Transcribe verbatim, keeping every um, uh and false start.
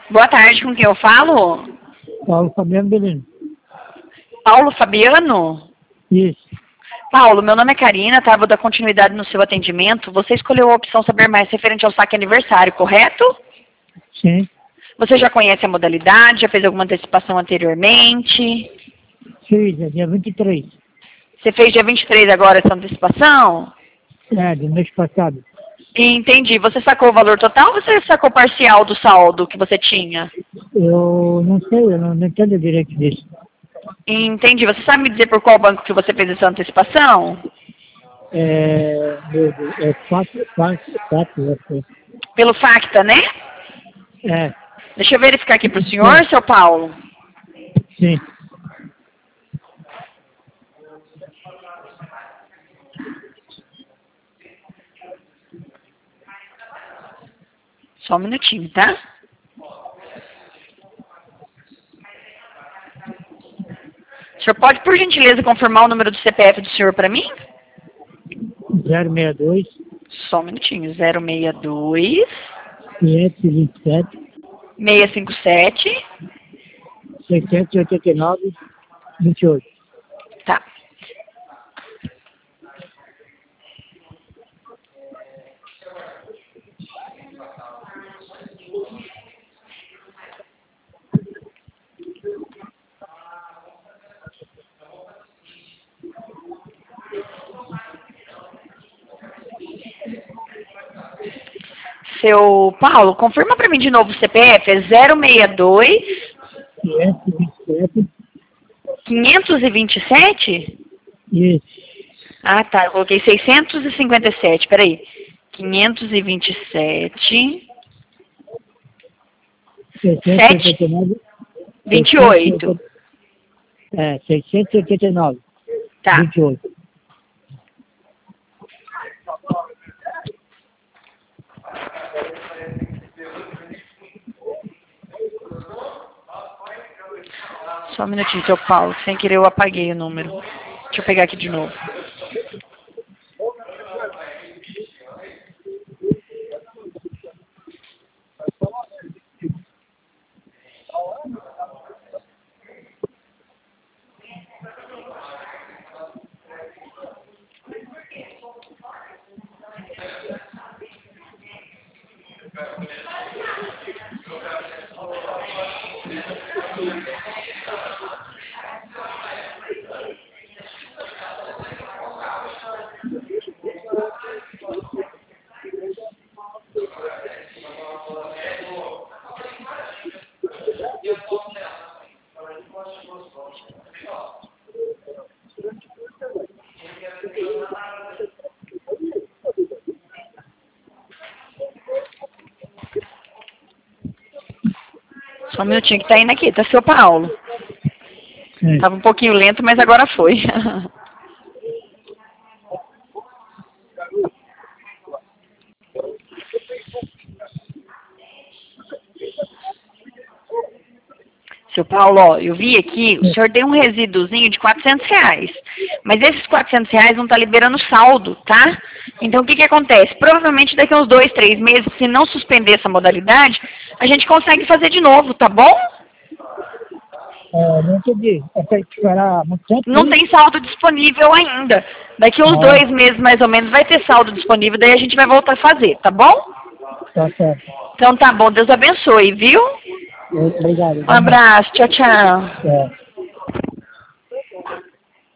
Boa tarde, com quem eu falo? Paulo Fabiano Belino. Paulo Fabiano? Isso. Paulo, meu nome é Karina, tá? Vou dar continuidade no seu atendimento. Você escolheu a opção saber mais referente ao saque aniversário, correto? Sim. Você já conhece a modalidade? Já fez alguma antecipação anteriormente? Fiz, é dia vinte e três. Você fez dia vinte e três agora essa antecipação? É, do mês passado. Entendi. Você sacou o valor total ou você sacou parcial do saldo que você tinha? Eu não sei, eu não, não entendo direito disso. Entendi. Você sabe me dizer por qual banco que você fez essa antecipação? É, meu Deus, é quatro, quatro, quatro, eu sei. Pelo Facta, né? É, Deixa eu verificar aqui para o senhor, sim, seu Paulo. sim. Só um minutinho, tá? O senhor pode, por gentileza, confirmar o número do C P F do senhor para mim? zero seis dois, Só um minutinho. zero seis dois, quinhentos e vinte e sete, seiscentos e cinquenta e sete. seiscentos e oitenta e nove, vinte e oito. Tá. Seu Paulo, confirma para mim de novo o C P F. É zero seis dois, quinhentos e vinte e sete, quinhentos e vinte e sete? isso. Ah, tá. Eu coloquei seiscentos e cinquenta e sete. Peraí. quinhentos e vinte e sete. seiscentos e oitenta e nove, vinte e oito. é, seiscentos e oitenta e nove, Tá. vinte e oito. Só um minutinho, seu Paulo. Sem querer eu apaguei o número. Deixa eu pegar aqui de novo. Só um minutinho que tá indo aqui, tá, seu Paulo? Sim. Tava um pouquinho lento, mas agora foi. Seu Paulo, ó, eu vi aqui, o senhor tem um resíduozinho de quatrocentos reais. Mas esses quatrocentos reais não tá liberando saldo, tá? Então, o que que acontece? Provavelmente daqui a uns dois, três meses, se não suspender essa modalidade, a gente consegue fazer de novo, tá bom? É, não entendi. É para esperar muito tempo? Não tem saldo disponível ainda. Daqui a uns Ah, dois meses, mais ou menos, vai ter saldo disponível, daí a gente vai voltar a fazer, tá bom? tá certo. Então tá bom, Deus abençoe, viu? Obrigado. Um abraço, tchau, tchau. É.